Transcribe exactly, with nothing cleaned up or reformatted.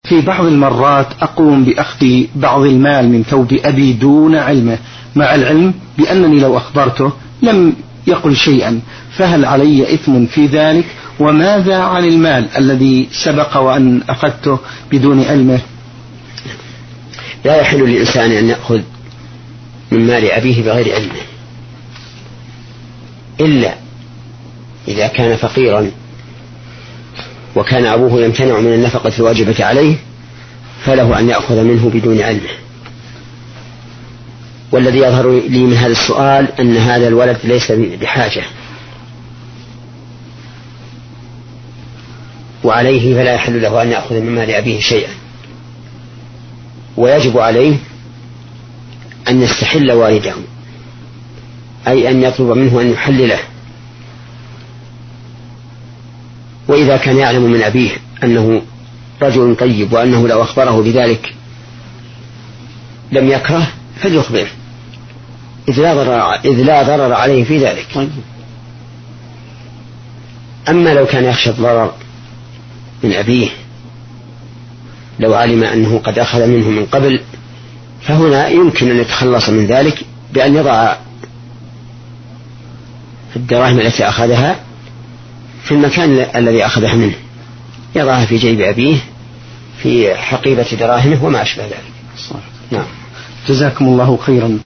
في بعض المرات أقوم بأخذ بعض المال من ثوب أبي دون علمه، مع العلم بأنني لو أخبرته لم يقل شيئا، فهل علي إثم في ذلك؟ وماذا عن المال الذي سبق وأن أخذته بدون علمه؟ لا يحل للإنسان أن يأخذ من مال أبيه بغير علمه، إلا إذا كان فقيرا وكان أبوه يمتنع من النفقة الواجبة عليه، فله أن يأخذ منه بدون علمه. والذي يظهر لي من هذا السؤال أن هذا الولد ليس بحاجة، وعليه فلا يحل له أن يأخذ من مال أبيه شيئا، ويجب عليه أن يستحل والده، أي أن يطلب منه أن يحلله. وإذا كان يعلم من أبيه أنه رجل طيب وأنه لو أخبره بذلك لم يكره فليخبره، إذ لا ضرر, إذ لا ضرر عليه في ذلك. أما لو كان يخشى الضرر من أبيه لو علم أنه قد أخذ منه من قبل، فهنا يمكن أن يتخلص من ذلك بأن يضع الدراهم التي أخذها في المكان الذي أخذها منه، يضعها في جيب أبيه في حقيبة دراهمه وما أشبه ذلك. نعم. جزاكم الله خيرا.